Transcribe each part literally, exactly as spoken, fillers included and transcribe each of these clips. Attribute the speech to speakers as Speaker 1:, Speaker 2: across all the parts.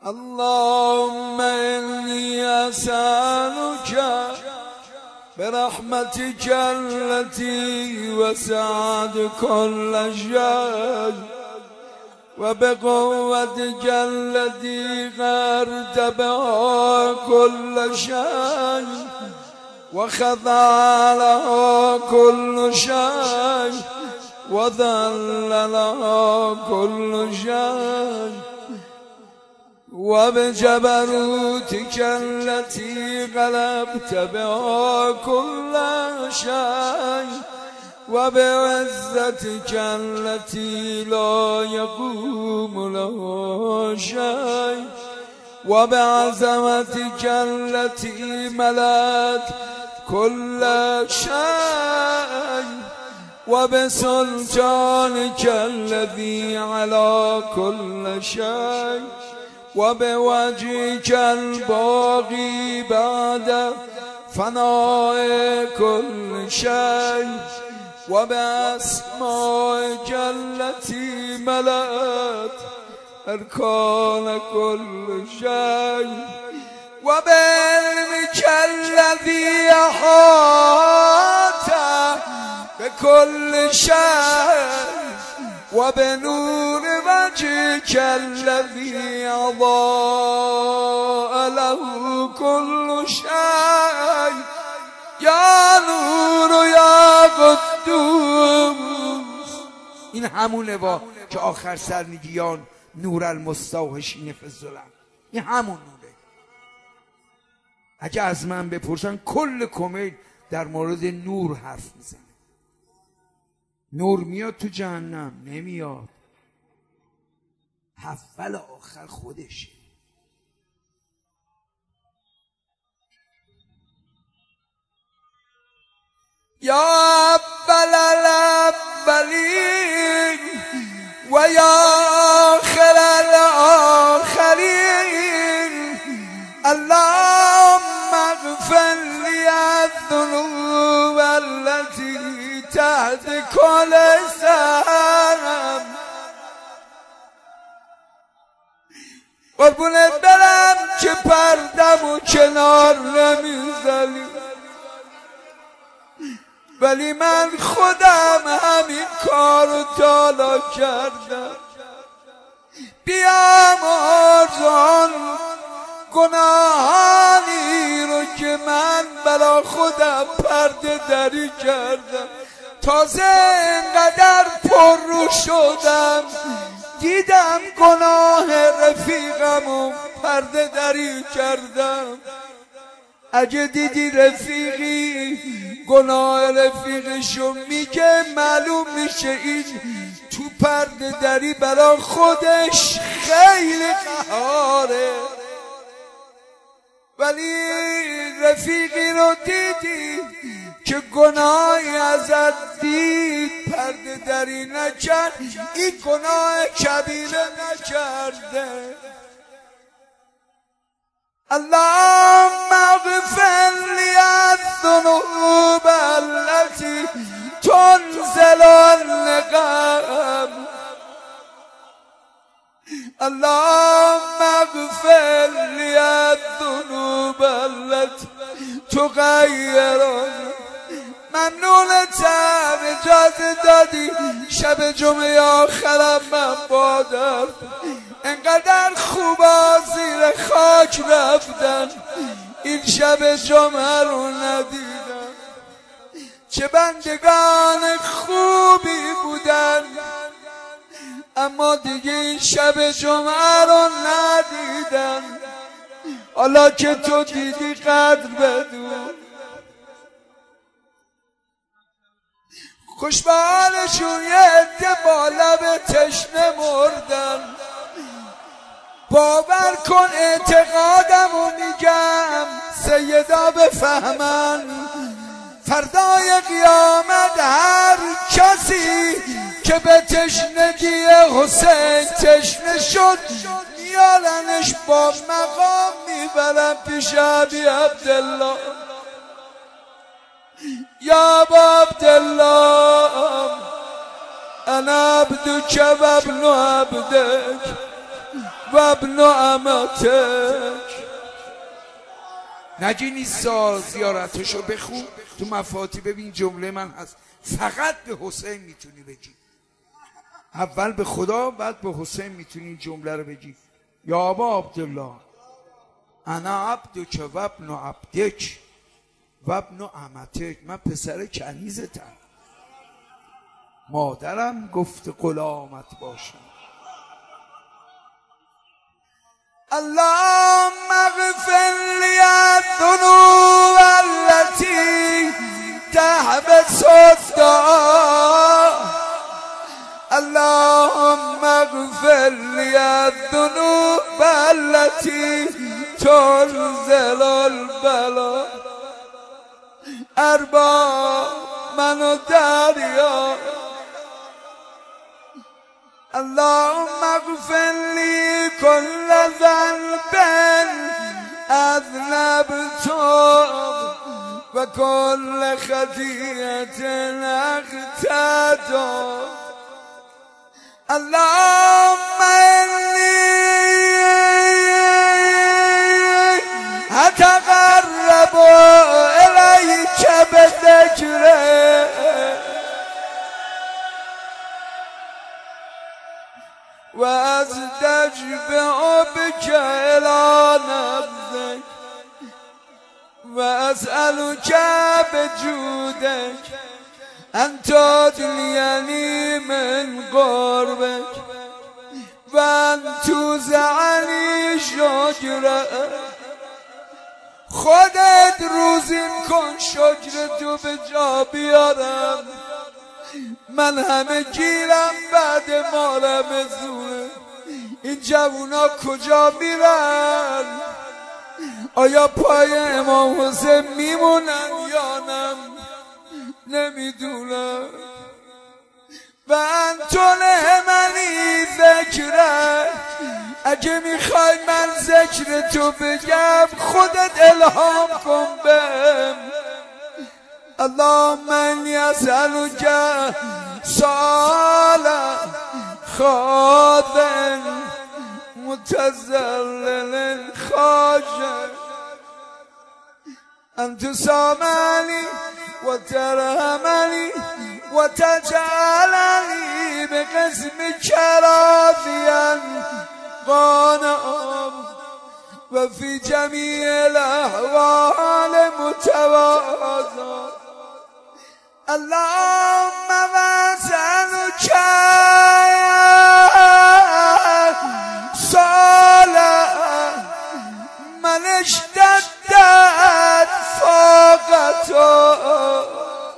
Speaker 1: اللهم إني أسألك برحمتك التي وسعت كل شيء وبقوتك التي غرت بها كل شيء وخضع لها كل شيء وذل لها كل شيء وبجبروتك التي غلبت بها كل شيء وبعزتك التي لا يقوم له شيء وبعظمتك التي ملأت كل شيء وبسلطانك الذي على كل شيء وبوجهك الباقي بعد فناء كل شيء وبأسمائك التي ملأت أركان كل شيء وبعلمك الذي أحاط بكل شيء وبنور وجهك الذي أضاء له كل شيء یا نور یا قدوس.
Speaker 2: این همونه با که آخر سر میگیان نور المستوحشین فی الظلم، این همون نوره. اگه از من بپرسن کل کمیل در مورد نور حرف میزنه. نور میاد تو جهنم؟ نمیاد. اول آخر خودشه.
Speaker 1: یا اول الاولین و یا آخر الاخرین اللهم اغفر لی الذنوب التي تحت کل سرم. قربونت برم که پردم و کنار نمیزنی، ولی من خودم همین کارو تالا کردم. بیامرز آن گناهانی رو که من برا خودم پرده دری کردم. تازه اینقدر پر رو شدم دیدم گناه رفیقمو پرده دری کردم. اگه دیدی رفیقی گناه رفیقشو میگه معلوم میشه این تو پرده دری برا خودش خیلی قهاره. ولی رفیقی رو دیدی که گناهی ازت دید پرده دری نکرد، این گناه کبیره نکرده. اللهم اغفر لی الذنوب التي تنزل النقم. اللهم اغفر لی الذنوب التي تغیر. ممنونتم اجازه دادی شب جمعه آخرم من بادر انقدر خوبا زیر خاک رفتن این شب جمعه رو ندیدن. چه بندگان خوبی بودن اما دیگه این شب جمعه رو ندیدن. حالا که تو دیدی قدر بدون. خوش به حالشون یه عده با لب تشنه مردن. باور کن اعتقادمو میگم سیدا بفهمن فردای قیامت هر کسی که به تشنگی حسین تشنه شد میارنش با مقام میبرن پیش ابی عبدالله. یا ابا عبدالله انا عبدک و ابن عبدک و ابن امتک.
Speaker 2: نگی نیستا زیارتشو بخون تو مفاتی ببین جمله من هست فقط به حسین میتونی بگی. اول به خدا بعد به حسین میتونی این جمله رو بگی. یا ابا عبدالله انا عبدک و ابن عبدک و ابن امتک. من پسر کنیزتم، مادرم گفت غلامت باشم.
Speaker 1: اللهم اغفر لی الذنوب التي تحبس الدعاء. اللهم اغفر لی الذنوب التي تنزل البلاء. ارباب منو دریا. اللهم اغفر لي كل ذنب اذنبته و كل خطيئة اغتدته. اللهم اني اتقرب اليك بذكرك وأستجمع بك إلى نفسك وأسألك بجودك أن تدليني من قربك وأن توزعني شکرك. خودت روزیم کن شکر تو به جا بیارم. من همه گیرم بعد مالم زوره. این جوونا کجا میرن؟ آیا پای امام حسین میمونن یا نم؟ نمیدونم. و انتون همانی ذکره. اگه میخوای من ذکر تو بگم خودت الهام کن بهم. اللهم اني اسألك سؤالا خاضع متذلل خاشع ان تسامحني وترحمني وتجعلني بقسمك راضيا قانعا وفي جميع الاحوال متواضعا. اللهم واسألك صالح من اشتدت فاقته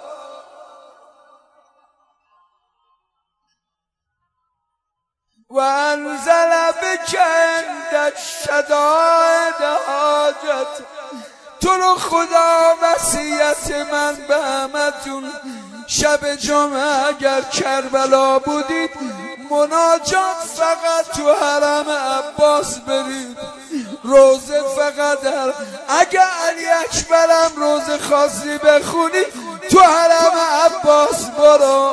Speaker 1: وانزل بك عند الشدائد حاجته. تو رو خدا وصیت من به همتون شب جمعه اگر کربلا بودید مناجات فقط تو حرم عباس برید. روزه فقط هر... اگر علی اکبرم روزه خاصی بخونی تو حرم عباس برو.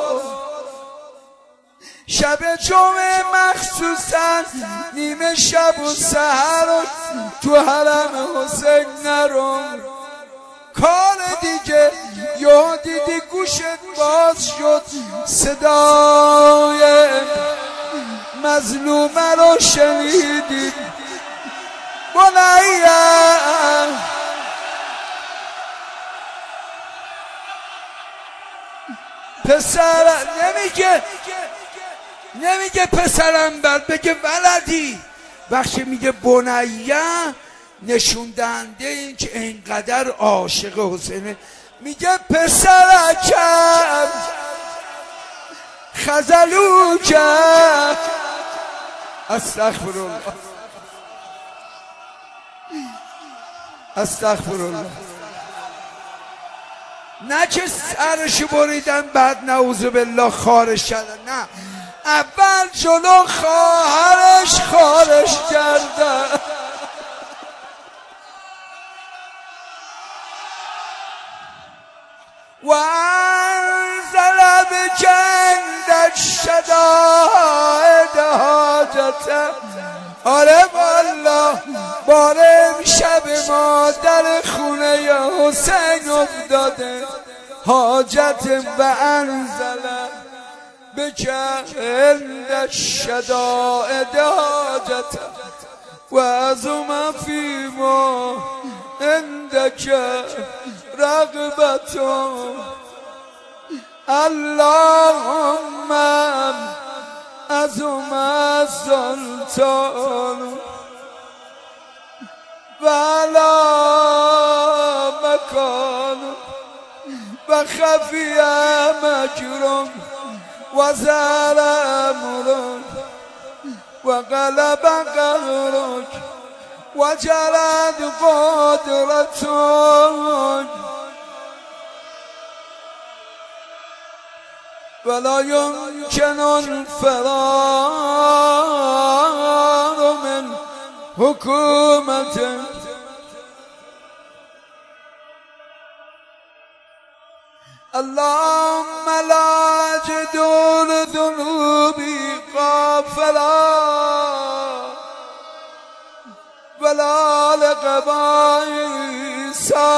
Speaker 1: شب جمعه مخصوصا نیمه شب و سحر تو حرم حسین نرو. کار دیگه یا دیدی گوشت باز شد صدای مظلومه رو شنیدی بنیه پسر نمیگه نمیگه پسرم بعد بگه ولدی. وقتی میگه بنیه نشون دهنده این که اینقدر عاشق حسینه. میگه پسرکم خزلوکم. استغفرالله استغفرالله. نه که سرشو بریدن بعد نعوذ بالله خارش کردن، نه اول جلو خواهرش خارش کردن. و انزل بک عند الشدائد حاجته. حالا آره والا باره شب ما در خونه حسین افتاده حاجت و انزله بک عند الشدائد حاجت و عظم فی ما عندک رغبت اللهم عظم السلطان ولا مكان وخفي مكر وزال أمرك وغلب قهرك وجلت قدرتك ولا يمكن الفرار من حكومتك اللهم لا أجد لذنوبي غافلا ولا لقضائي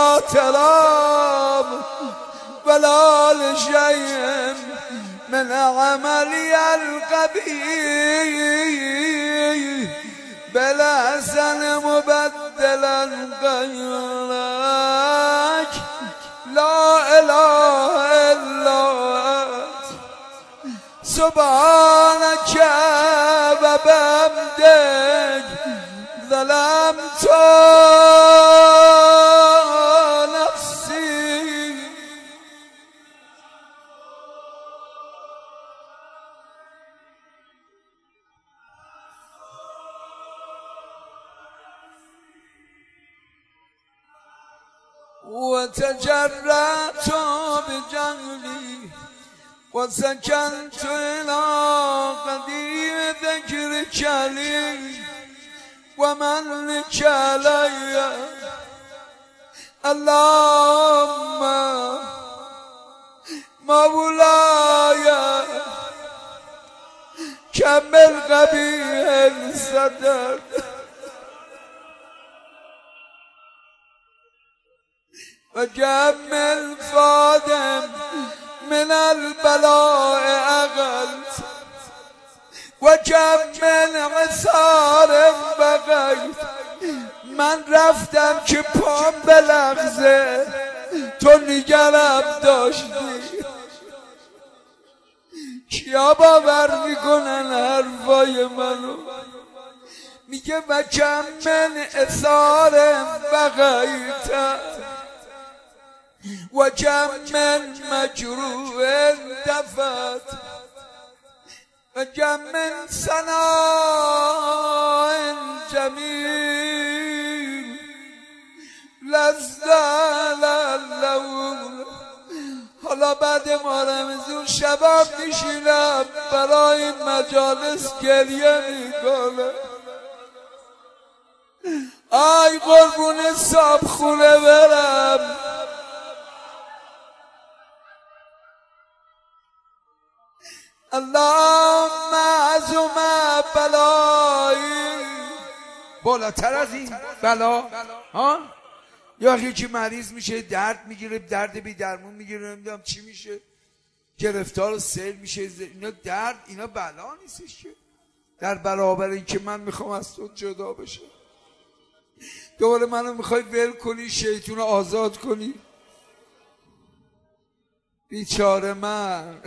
Speaker 1: ساترا ولا لشيء من عملي القبيح بلا أحسن مبدلا غيرك لا إله إلا أنت سبحانك وبحمدك ظلمت نفسي وتجرأت بجهلي وسكنت إلى قديم ذكرك لي ومنك علي اللهم مولاي كمل قبيح الصدر وكمل فادم من البلاء أغلت وكمل عصار بغيت من رفتم که پام بلغزه تو نگرم داشتی کیا باور میکنن حرفای منو میگه وکمل عصار بغیت و کم من مجروح دفت و کم من ثناء جمیل لذل اللون حالا بعد ما رمزون شباب میشینم برای مجالس گریه میکنه آی قربون صاحب خونه برم اللهم عظم بلایی
Speaker 2: بالاتر از این بلا ها یا یکی مریض میشه درد میگیره درد بی درمون میگیره نمیدونم چی میشه گرفتار سیل میشه اینا درد اینا بلا نیستش که در برابر این که من میخوام از تو جدا بشم دوباره منو میخوای ول کنی شیطون آزاد کنی بیچاره من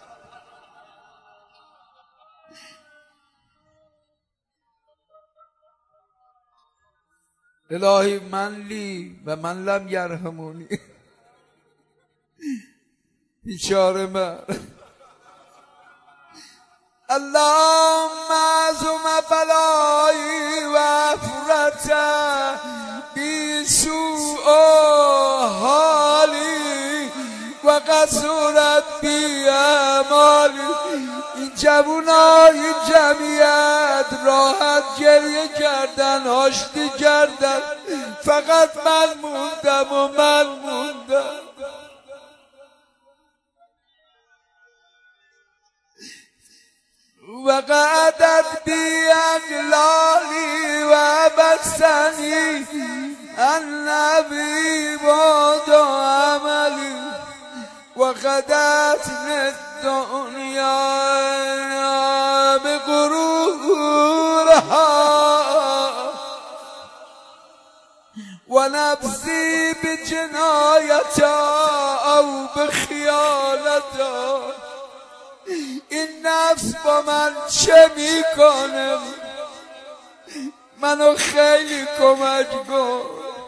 Speaker 2: الهی من لی و من لم یرحمونی بیچاره من
Speaker 1: اللهم عظم بلایی و افرت بی سوء حالی و قصورت بی اعمالی این جوانای جمعیت راحت گریه کردن آشتی کردن فقط من موندم و من موندم وقعدت بي أغلالي وبسني النبي بعد عملي وخدتني الدنيا بغرورها ونفسي بجنايتها أو بخیانتها. این نفس با من چه میکنه؟ منو خیلی کمک کن.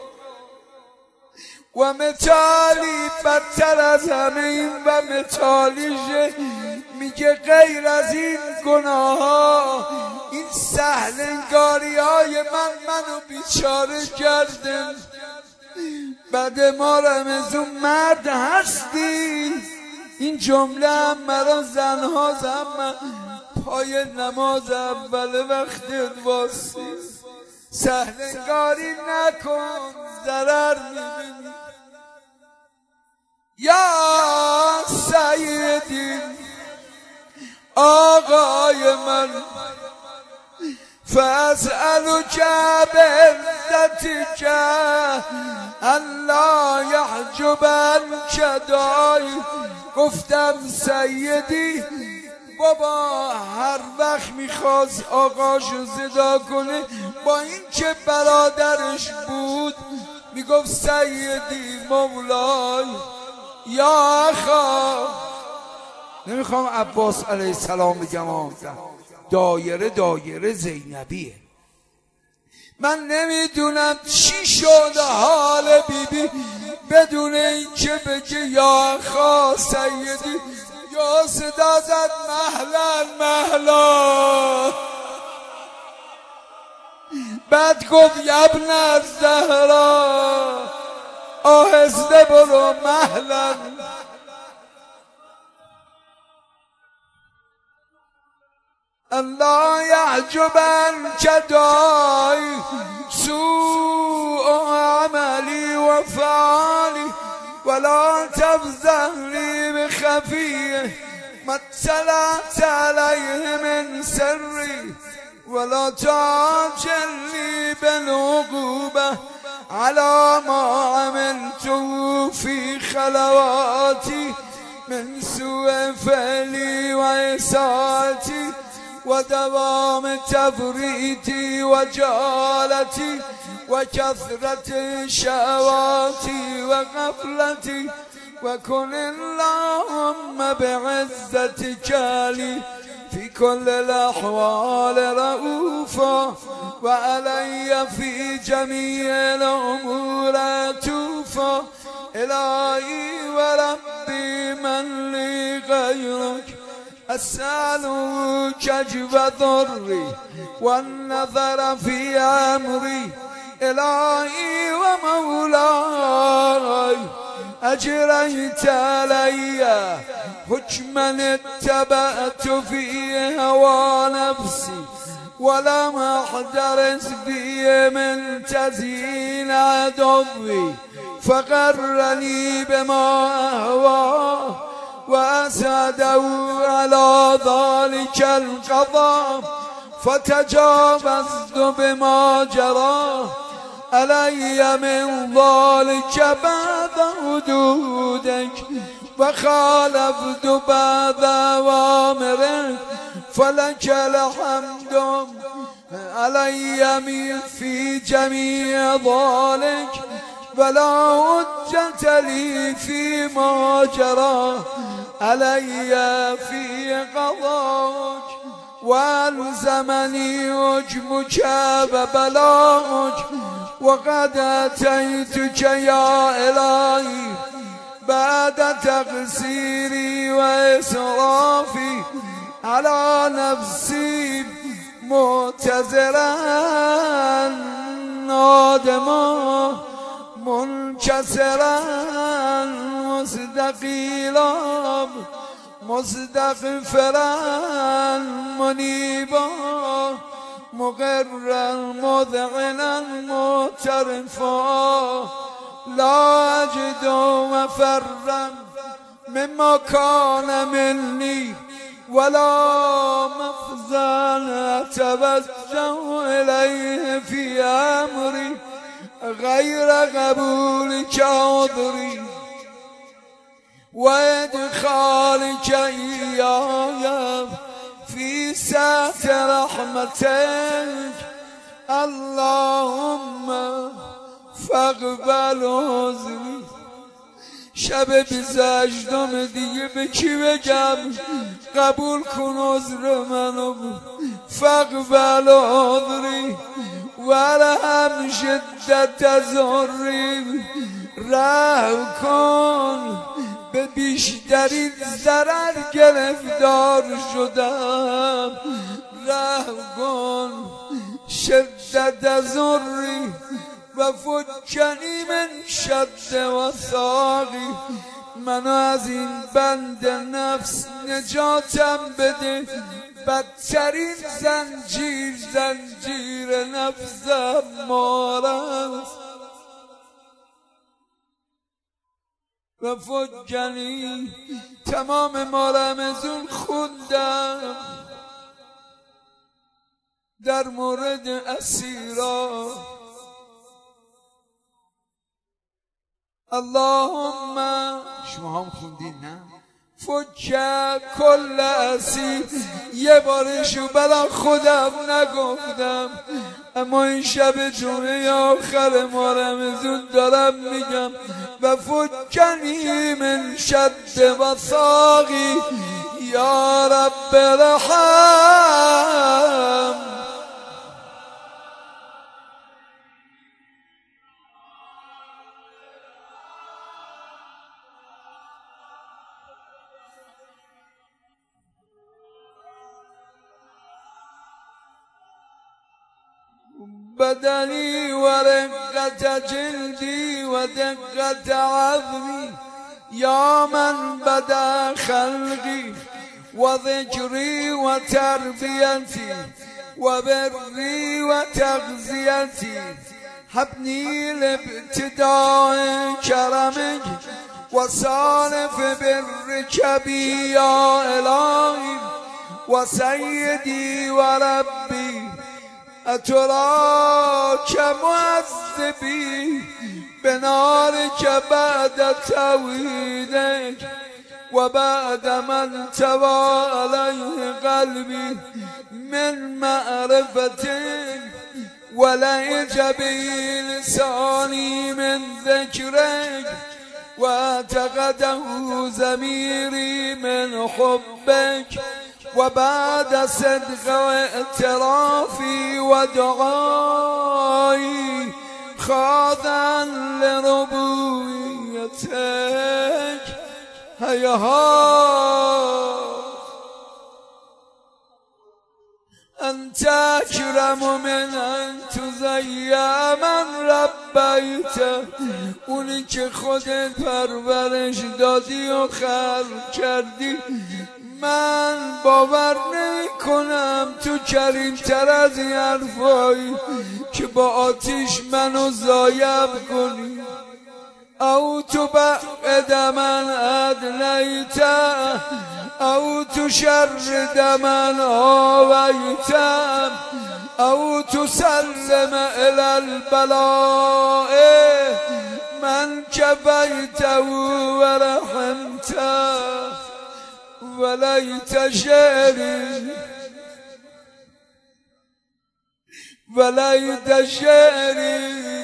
Speaker 1: و مثالی بدتر از همه این و مثالیشه، میگه غیر از این گناه ها این سهل انگاری های من منو بیچاره کردن. بعد ما رمزون مرد هستی. این جمله هم مرا زنها زم پای نماز اول وقت واسی. سهل انگاری نکن ضرر میبینی. یا سیدی آقای من، فاسألک بعزتک الله یحجب عنک دایی. گفتم سیدی بابا هر وقت میخواست آقاشو صدا کنه با این که برادرش بود میگفت سیدی مولای یا اخا.
Speaker 2: نمیخوام عباس علیه السلام بگم، دایره دایره زینبیه.
Speaker 1: من نمیدونم چی شد حال بیبی بی بدون این که بگه یا اخا سیدی یا صدا زد مهلا مهلا. بعد گفت یبن از زهرا آهسته برو مهلا. الله یحجب عنک دایی سوء عملی و فعالی ولا تفضحنی بخفیه ما اطلعت علیه من سری ولا تعجلنی بالعقوبة على ما عملت في خلواتي من سوء فعلي وإساءتي ودوام تفريطي وجهالتي وكثرة شهواتي وغفلتي وكن اللهم بعزتك لي في كل الأحوال رؤوفا وعلي في جميع الأمور عطوفا. إلهي وربي من لي غيرك أسألك كشف ضري والنظر في أمري. إلهي ومولاي أجريت علي حكما اتبعت فيه هوى نفسي ولم أحترس فيه من تزيين عدوي فغرني بما أهواه وأسعده على ذلك القضاء فتجاوزت بما جرى علي من ذلك بعد حدودك وخالفت بعد أوامرك فلك الحمد علي في جميع ذلك ولا حجة لي فيما جرى علي في قضاك والزمني حكمك وبلاغك وقد أتيتك يا إلهي بعد تقصيري وإسرافي على نفسي معتذرا نادما منكسرا مستقيلا مستغفرا منيبا مقرا مذعنا معترفا لا أجد مفرا مما كان مني ولا مفزا أتوجه إليه في أمري غير قبولك عذري وإدخالك إياي في سعة رحمتك اللهم فاقبل عذري. شب بیست و هشتم دیگه به کی بگم قبول کن عذر منو فاقبل عذری ورحم شدت ضری رحم کن به بیشترین ضرر گرفتار شدم رحم کن شدت ضری و فکنی من شد و ساقی منو از این بند نفس نجاتم بده بدترین زنجیر زنجیر نفسم مارست و فکنی تمام مارمزون خوندم در مورد اسیرا اللهم
Speaker 2: شما هم خوندین نه؟
Speaker 1: فک کل اسیر یه بارشو بلا خودم نگفتم اما این شب جمعه آخر ماه رمضان دارم میگم و فکنی من شد و ساقی یا رب رحم. بدني ورقة جلدي ودقة عظمي يا من بدا خلقي وذكري وتربيتي وبري وتغذيتي حبني لابتداء كرمك وصالف برك بي يا إلهي وسيدي وربي أتراك معذبي بنارك بعد توحيدك وبعد ما انتوى عليه قلبي من معرفتك ولهج به لساني من ذكرك واعتقده ضميري من حبك وبعد صدق واعترافي ودعائي خاضعا لربوبيتك هيها أنت أكرم من أن تزيى من ربيته اونی که خودت پرورش دادی و خلق کردی من باور نمی کنم تو کریم تر از این حرفایی که با آتیش منو ضایع کنی او تو بعد من ادنیته او تو شر من آویته او تسلم الى البلاء من كفيته ورحمته وليت شعري وليت شعري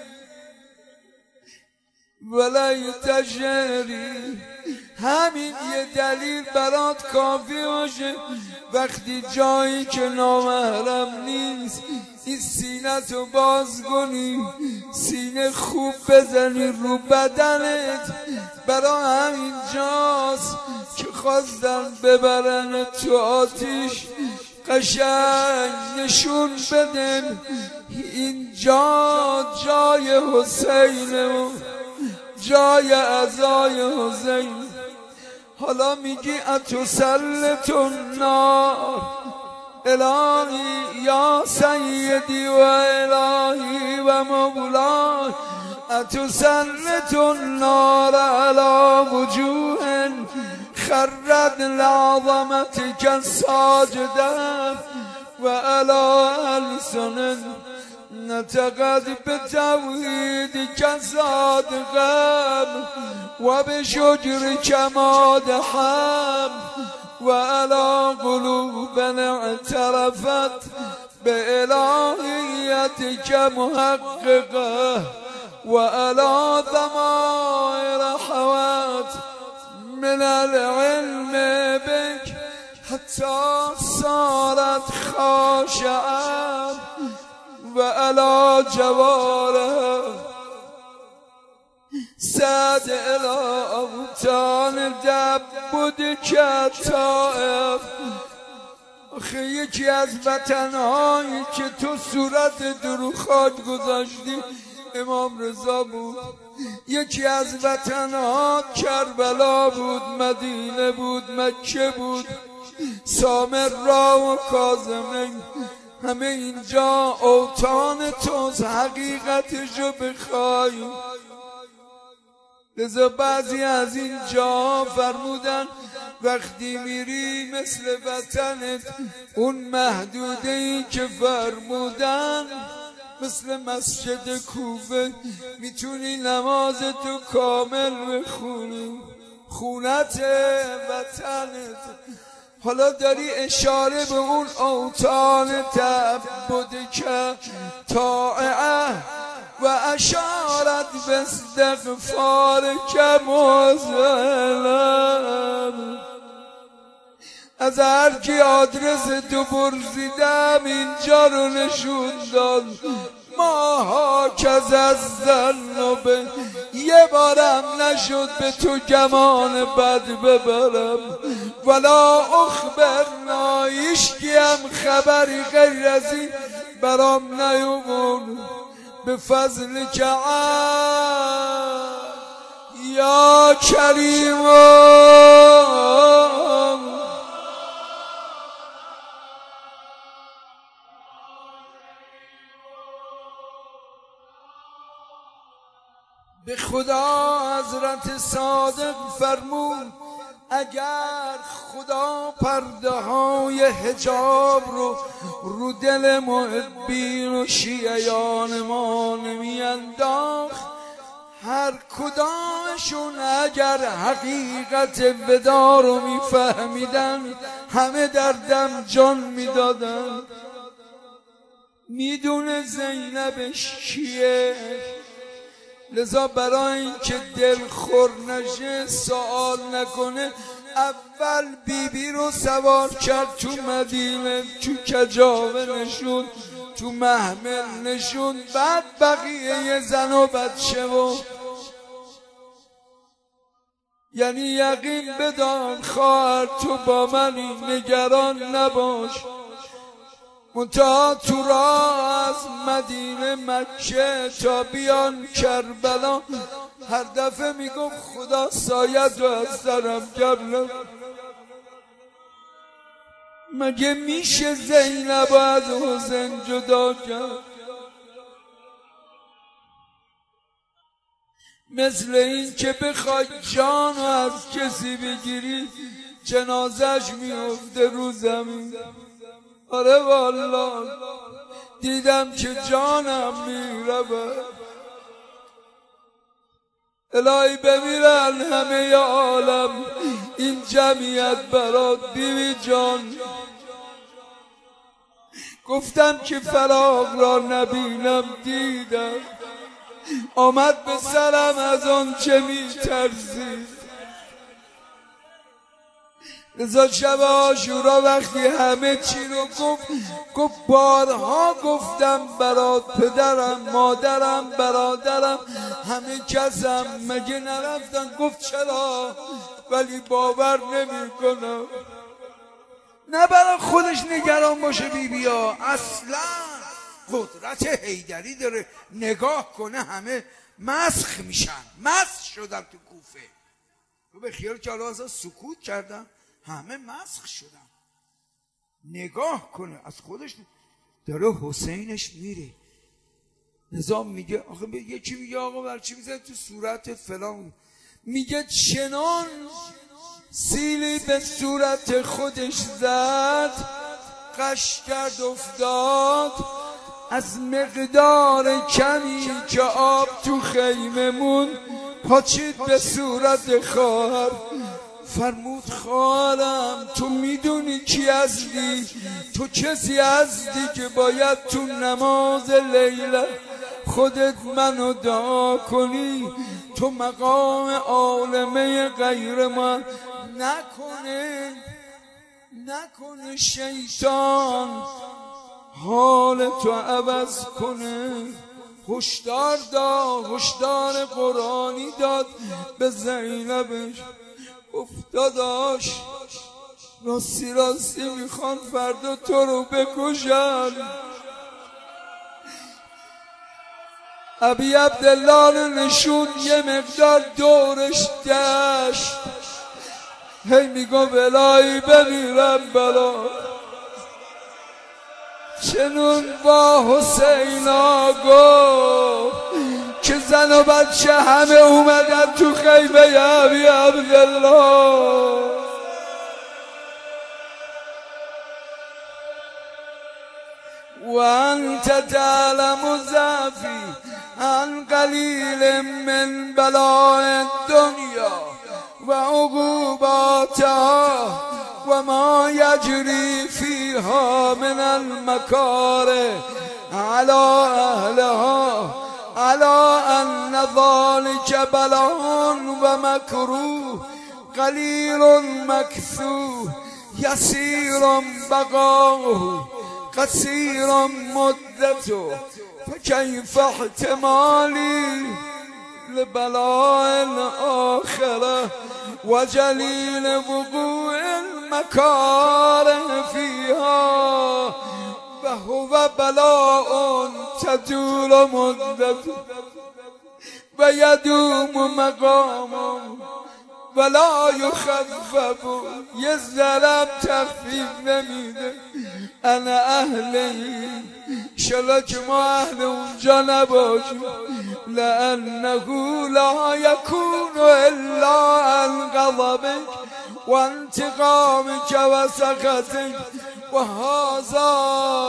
Speaker 1: وليت شعري همین یه دلیل برات کافی باشه وقتی جایی که نامحرم نیست این سینه تو باز کنی سینه خوب بزنی رو بدنت برای همین جاست که خواستن ببرن تو آتیش قشنگ نشون بدن اینجا جای حسینه جای عزای حسین حالا میگی اتسلط النار الهی یا سیدی و الهی و مولا اتسلط النار على وجوه خرت لعظمتك ساجدا وعلى ألسن نطقت بتوحيدك صادقا وبشجرك مادحا وعلى قلوب اعترفت بإلهيتك محققة وعلى ضمائر حوات من العلم بك حتى صارت خاشعة وعلى جوارها ساد الأوطان دبودك طائف. آخه یکی از وطنهایی که تو صورت درو خاک گذاشتی امام رضا بود. یکی از وطنها کربلا بود، مدینه بود، مکه بود، سامرا و کاظمین. همه اینجا اوطان توست، حقیقتشو بخوای. لذا بعضی از اینجا فرمودن وقتی میری مثل وطنت اون محدوده ای که فرمودن مثل مسجد کوفه میتونی نماز تو کامل بخونی، خونت وطنت. حالا داری اشاره به اون اوطان تعبد که طاعه و اشارت به استغفار که مزلم. از هر کی آدرس تو پرسیدم اینجا رو نشون داد. ما ها کز از ذنوبه یه بارم نشد به تو گمان بد ببرم. ولا اخبرنا هیچکی هم خبری غیر از این برام نیومون. به فضل که یا کریم به خدا حضرت صادق فرمود اگر خدا پرده های حجاب رو رو دل محبین و شیعیان ما نمی انداخت، هر کدامشون اگر حقیقت ودا رو می فهمیدن همه در دم جان می دادن. میدونه زینبش کیه، لذا برای اینکه دل خور نشه سوال نکنه اول بیبی بی رو سوار کرد تو مدینه، تو کجاوه نشون، تو محمل نشون، بعد بقیه زن و بچه و یعنی یقین بدان خواهر تو با منی نگران نباش. منتها تو راه از مدینه مکه تا بیان کربلا هر دفعه میگم خدا سایت رو از سرم کرد. مگه میشه زینب از حسین جدا کرد؟ مثل این که بخوای جان رو از کسی بگیری جنازش میفته رو زمین. آره والله دیدم که جانم میره. الهی بمیرن همه عالم این جمعیت برات بیوی جان. گفتم که فراق را نبینم دیدم، آمد به سرم از آن چه میترسید. لذا شب عاشورا وقتی همه چی رو گفت گفت بارها گفتم برات، پدرم، مادرم، برادرم، همه کسم، مگه نرفتن؟ گفت چرا؟ ولی باور نمی کنم.
Speaker 2: نه برای خودش نگران باشه بی بیا، اصلا قدرت حیدری داره. نگاه کنه همه مسخ میشن، مسخ شدم تو کوفه. تو به خیال که حالا اصلا سکوت کردم، همه مسخ شدن. نگاه کنه از خودش داره حسینش میره. نظام میگه آخه یکی میگه آقا برچی میزنه تو صورتت فلان، میگه چنان
Speaker 1: سیلی به صورت خودش زد، قش کرد افتاد. از مقدار کمی که آب تو خیمه مون پاچید به صورت خواهر. فرمود خواهرم تو میدونی کی هستی؟ تو کسی هستی که باید تو نماز لیله خودت منو دعا کنی. تو مقام عالمه غیر من نکنه نکنه شیطان حال تو عوض کنه. هشدار داد، هشدار قرآنی داد به زینبش. افتاداش راستی راستی میخوان فردا تو رو بکشن. ابی عبدالله نشون یه مقدار دورش دشت، هی میگو بلایی بمیرم بلا. چنون با حسین آگو که زن و بچه همه اومدن تو خیمه ابی عبدالله. و انت تعلم ضعفی عن قلیل من بلاء الدنیا و عقوباتها و ما یجری فیها من المکاره علی اهلها، علی ان ذلک بلاء و مکروه قلیل مکثوه یسیر بقاؤه قصیر مدته. فکیف احتمالی لبلاء الاخره و جلیل وقوع المکاره فیها و هو بلاء تدور مدته و یدوم مقامه ولا یخفف. یه ذرم تخفیف نمیده. انا اهلی شلا که ما اهل اونجا نباشیم. لانه لا یکون الا عن غضبک و انتقامک و سخطک و هذا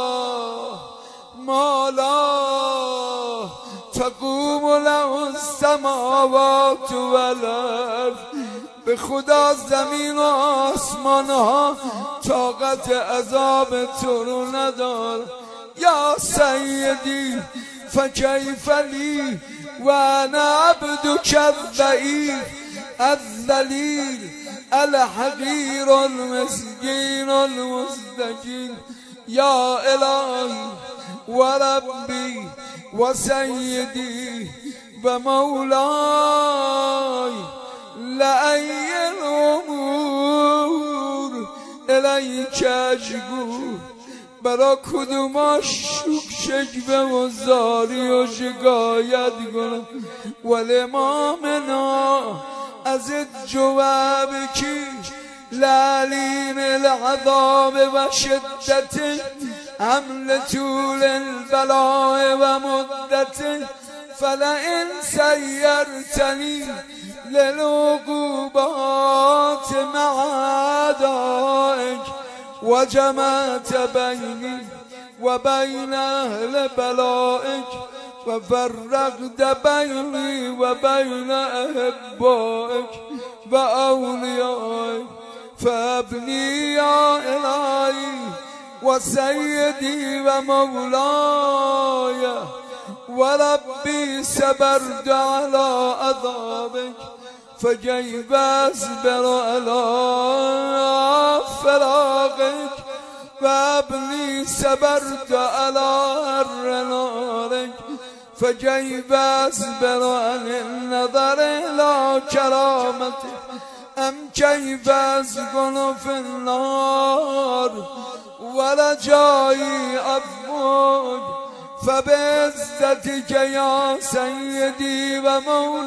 Speaker 1: ما لا تقوم له السماوات والارض. به خدا زمین و آسمان ها طاقت عذاب تو رو ندار. یا سیدی فکیف لی و انا عبدک الضعیف الذلیل الحقیر المسکین المستکین. یا الهی و ربی و سیدی و مولای لأی الامور الیک اشکو. برا کدوماش شک شکوه و زاری و شکایت کنم. ولامامنا از جواب کی لعلیم العذاب و شدت حمل طول البلاء و مدت. فلئن سیرتنی للعقوبات مع اعدائک و جمعت بینی و بین اهل بلائک و فرقت بینی و بین احبائک و اولیائک. فابنی یا الهی و سیدی و مولای و ربی صبرت علی عذابک فکیف اصبر علی فراقک. و ابنی صبرت علی حر نارک فکیف اصبر عن النظر الی کرامتک. ام کیف اسکن فی النار و رجایی عفوک. فبعزتک یا سیدی و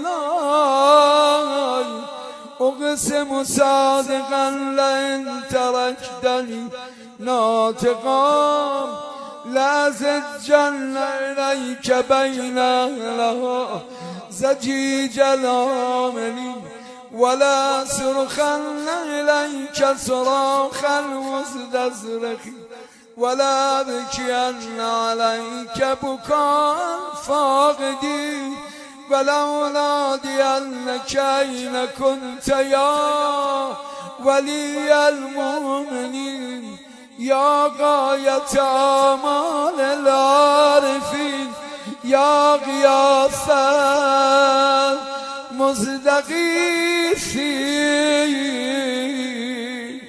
Speaker 1: مولای اقسم صادقا لئن ترکتنی ناطقا لازجن الیک بین اهلها زجیج العاملین ولا صرخن إليك صراخ المستزرخ ولا بكين عليك بكاء الفاقدين ولولا أنك أين كنت يا ولي المؤمنين يا غاية آمال العارفين يا غياث المستغيثين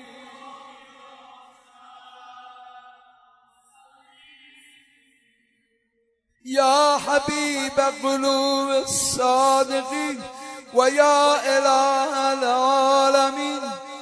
Speaker 1: يا حبيب قلوب الصادقين ويا إله العالمين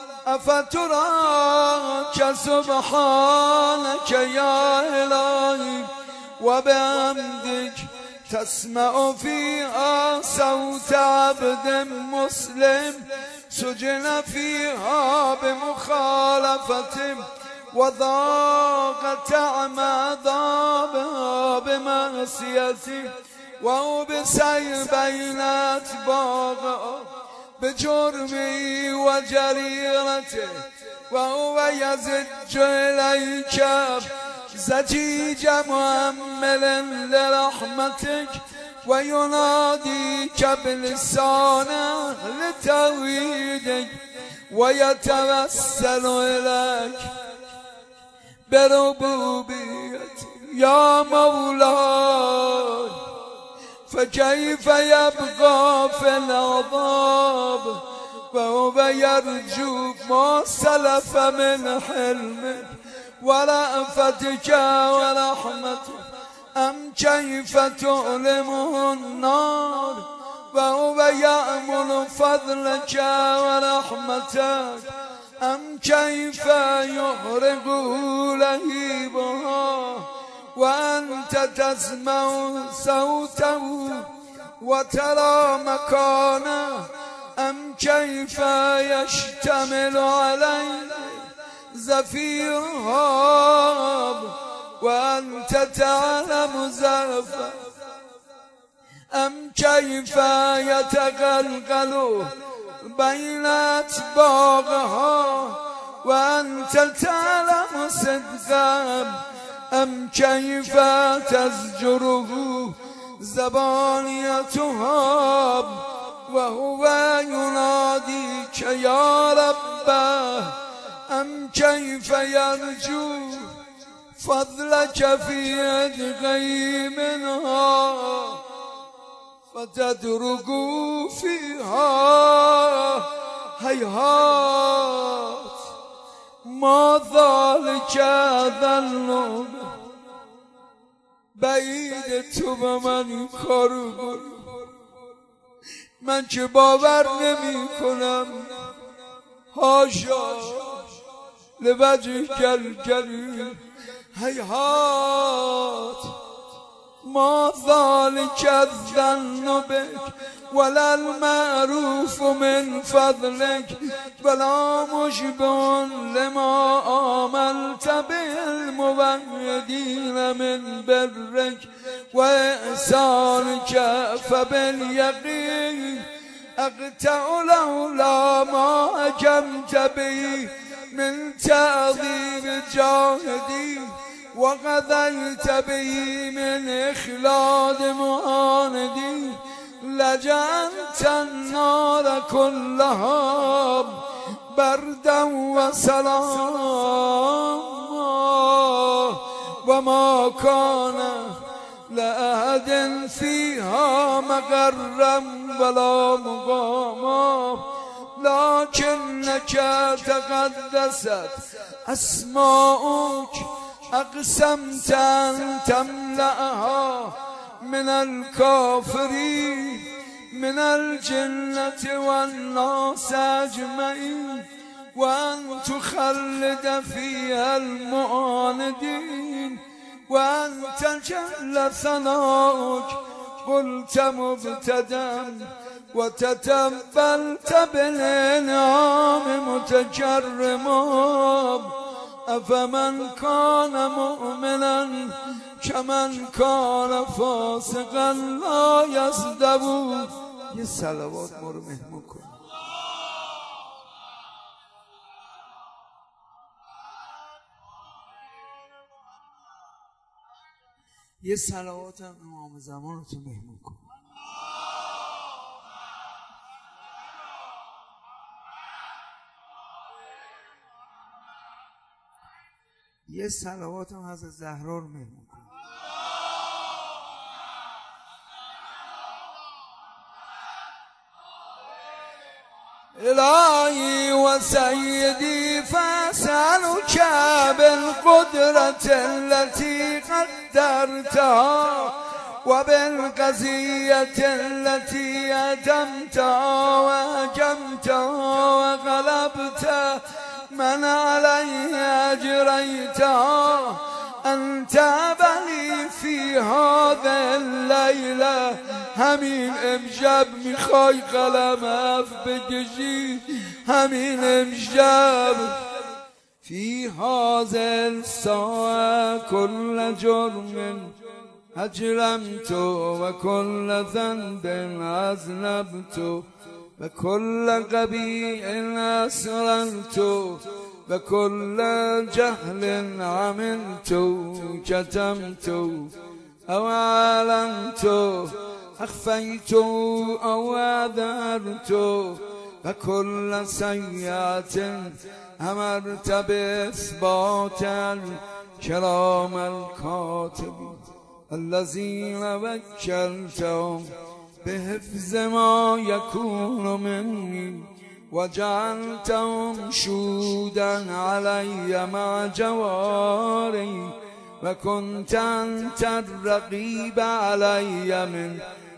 Speaker 1: أفتراك سبحانك يا إلهي وبحمدك تسمع فيها صوت عبد مسلم سجن فيها بمخالفة وضاق طعم عذابها بمعصيته وأبصر بين أتباعها بجرمه وجريرته وهو يزج إليك زجيج مؤمل لرحمتك ويناديك بلسانه لتوحيدك ويتوسل إليك بربوبيتك يا مولاي فكيف يبقى في العذاب وهو يرجو ما سلف من حلمك ورأفتك ورحمتك أم كيف تؤلمه النار وهو يأمل فضلك ورحمتك أم كيف يحرق لهيبها وأنت تسمع صوته وترى مكانه أم كيف يشتمل عليه زفيرها وأنت تعلم زرفه أم كيف يتغلغل بين أتباعها وأنت تعلم صدقا أم كيف تزجره زبانيتها وهو يناديك يا ربه أم كيف يرجو فضلك في يدغي منها فتدرك فيها هيهات ما ذلك ظن بعید تو به من این کارو کن من که باور نمی کنم هاشا لوجه الکریم هیهات ما ذلك الظن بك ولا المعروف من فضلك ولا مشبه لما آملت به الموحدين من برك وإحسانك فباليقين أقطع لولا ما حكمت به من تعظيم جاهدين وقضيت به من إخلاد معاندين لجعلت النار كلها بردا وسلاما وما كان لأحد فيها مقرا ولا مقاما لكنك تقدست أسماؤك أقسمت أن تملأها من الكافرين من الجنة والناس أجمعين وأن تخلد فيها المعاندين وأن تجل ثناؤك قلت مبتدا وتتبلت بالإنعام متكرما أفمن كان مؤمنا كمن كان فاسقا لا يزدبو. یه صلوات ما رو مهمون کن. یه صلوات هم امام زمانتون مهمون کن. یه صلوات هم حضرت زهرا رو مهمون کن. الهی و سیدی فاسألک بالقدرة التي قدرتها و بالقضية التي أتمتها وأجمتها وغلبت من عليه أجريتها أن تابني في هذه الليلة. همین امشب میخوای قلم اف بکشی، همین امشب فی هذه الساعة كل جرم اجرمت و كل ذنب اذنبت و كل قبیح اسررت و كل جهل عملت كتمت او اعلنت اخفیت او اظهرت و كل سیئة امرت باثبات الكرام الكاتبین الذين وكلتهم بحفظ ما يكون مني وجعلتهم شهودا علي مع جواري وكنت أنت الرقيب علي من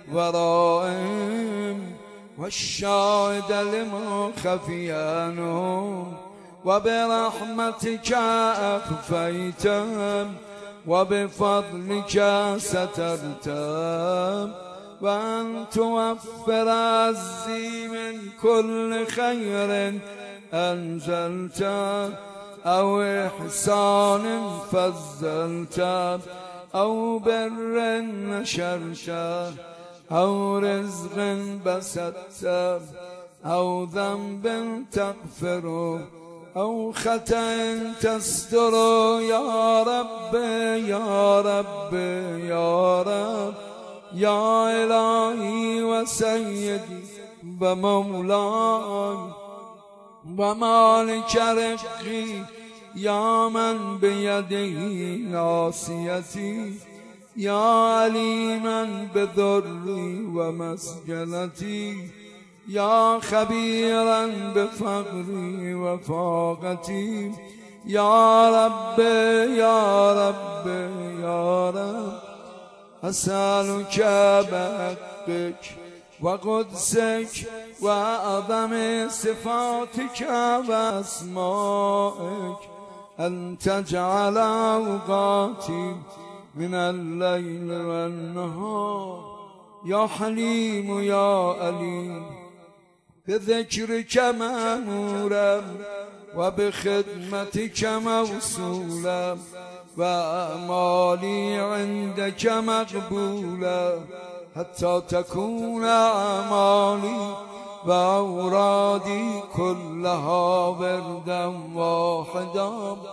Speaker 1: ورائهم والشاهد لما خفي عنهم وبرحمتك أخفيتهم وبفضلك سترتهم وأن توفر عزي من كل خير أنزلته أو إحسان فضلته أو بر نشرته أو رزق بسطته أو ذنب تغفره أو خطأ تستره يا رب يا رب يا رب يا إلهي وسيدي ومولاي ومالك رزقي يا من بيده ناصيتي يا عليما بضري ومسجلتي يا خبيرا بفقري وفاقتي يا رب يا رب يا رب أسألك بحقك وقدسك وأعظم صفاتك وأسمائك أن تجعل أوقاتي من الليل والنهار يا حليم يا أليم بذكرك مأمورا وبخدمتك موصولا وأعمالي عندك مقبولا حتى تكون أعمالي وأورادي كلها وردا واحدا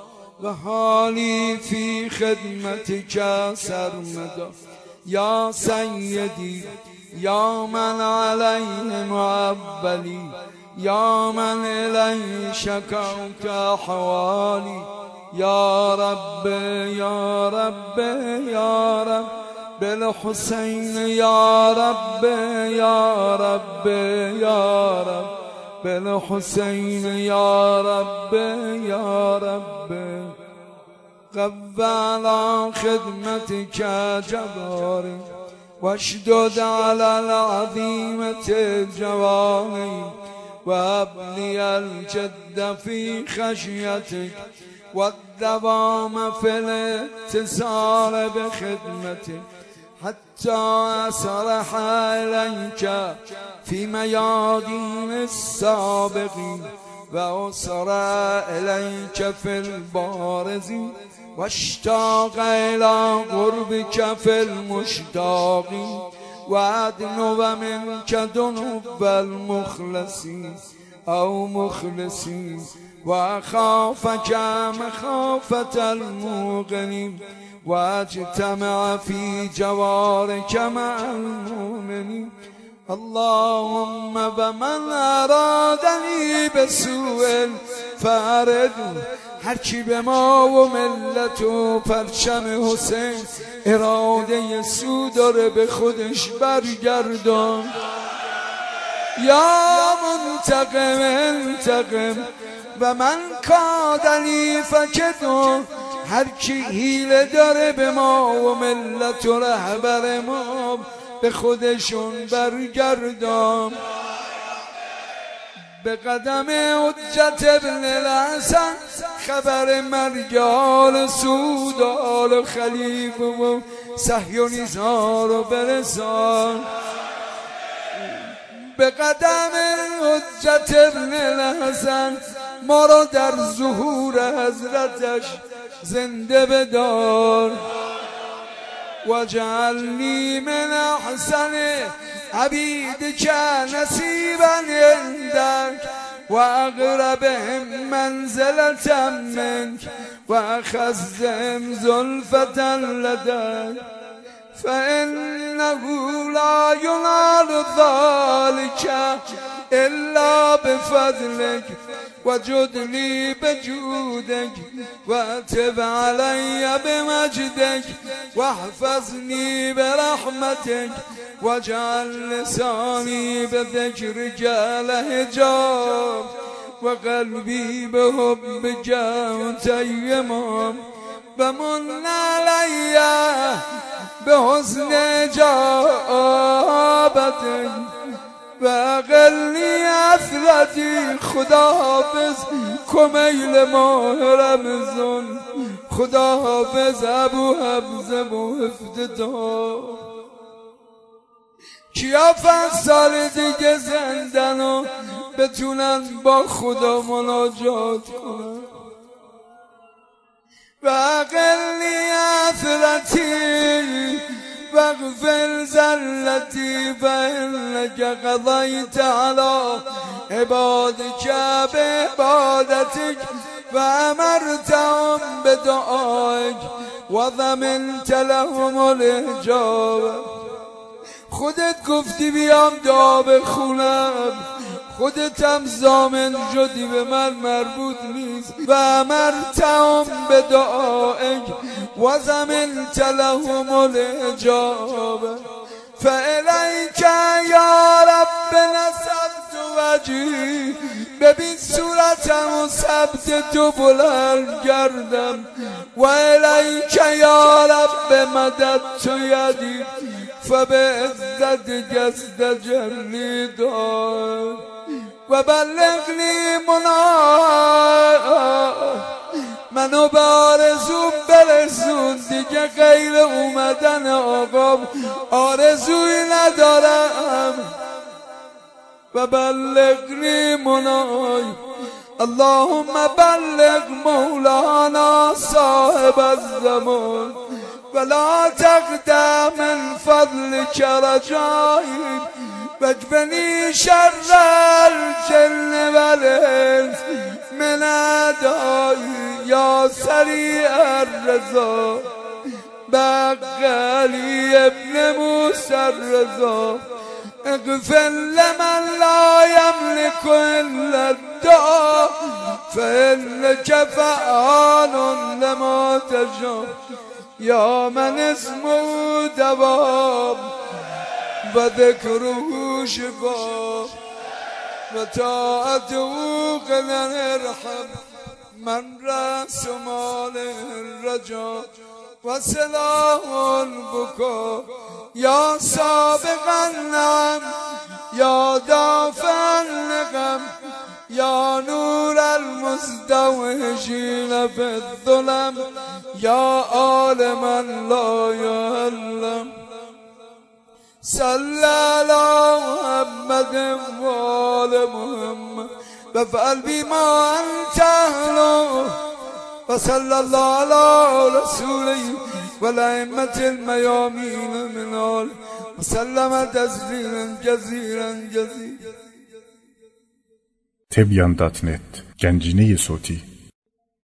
Speaker 1: وحالي في خدمتك سرمدا يا سيدي يا من عليه معبلي يا من إليه شكوت أحوالي يا رب يا رب يا رب بالحسين يا رب يا رب يا رب بالحسين يا رب يا رب قو على خدمتك جباري واشدد على العظيمة الجواني وابني الجد في خشيتك والدوام في الاتصال بخدمتك حتى أسرح إليك في ميادين السابقين وأسرع إليك في البارزين واشتاق إلى قربك في المشتاقين وأدنو منك دنوب المخلصين أو مخلصين وأخافك مخافة الموقنين واجتمع في جوارك مع المؤمنين. اللهم ومن ارادنی بسوء فارد، هرچی به ما و ملت و پرچم حسین اراده سو داره به خودش برگردان. یا منتقم انتقم و من کادنی فکدو، هر کی حیله داره به ما و ملت و رهبر ما به خودشون برگردان. به قدم حجت ابن الحسن خبر مرگ آل سود آل خلیفه و صهیونیزها رو برسان. به قدم حجت ابن الحسن ما را در ظهور حضرتش زنده بدار. وجعلنی من احسن عبیدک نصیبا عندک و اقربهم منزلة منک و اخذهم زلفة لدک فانه لا ینال ذلک الا بفضلک وجدنی بجودک واتب علی بمجدک واحفظنی برحمتک واجعل لسانی بذکرک لهجاب وقلبی بحبک تیما ومن علی بحسن اجابتک و اقلی اثرتی. خدا حافظ کمیل ماه رمضان، خدا حافظ ابو حمزه و افتتاح. کیا پنج سال دیگه زندن و بتونن با خدا مناجات کنن؟ و اقلی اثرتی واغفر زلتی فإنك قضيت على عبادك بعبادتك وأمرتهم بدعائك وضمنت لهم الإجابة. خودت گفتی بیام دعا بخونم، خودت هم ضامن شدی به من مربوط نیست. و امرتهم بدعائک و ضمنت لهم الاجابه فالیک یا رب نصبت وجهی. ببین صورتم و ثبت تو بلند گردم. و الیک یا رب مددت یدی فبعزتک استجرنی دار و بلغنی منا. منو به آرزوم برسون، دیگه غیر اومدن آقا آرزوی ندارم. و بلغنی منای. اللهم بلغ مولانا صاحب الزمان ولا تقدم من فضلك رجائي واجبني شر الجن والانس من أعدائي يا سريع الرضا بقالي ابن موسى الرضا اغفر لمن لا يملك إلا الدعاء فإنك فعال لما تشاء يا من اسمه دوام وذكره شفاء وطاعته غنى ارحم من رأس مال الرجاء وسلاح البكاء يا سابق النعم يا دافع النقم يا نور المزدوجين في الظلم يا عالما لا يعلم صلى على محمد وآل محمد وافعل بما أنت أهله وصلى الله على رسوله والأئمة الميامين من آل وسلم تسليما كثيرا كثيرا.
Speaker 3: تبیان دات نت گنجینه صوتی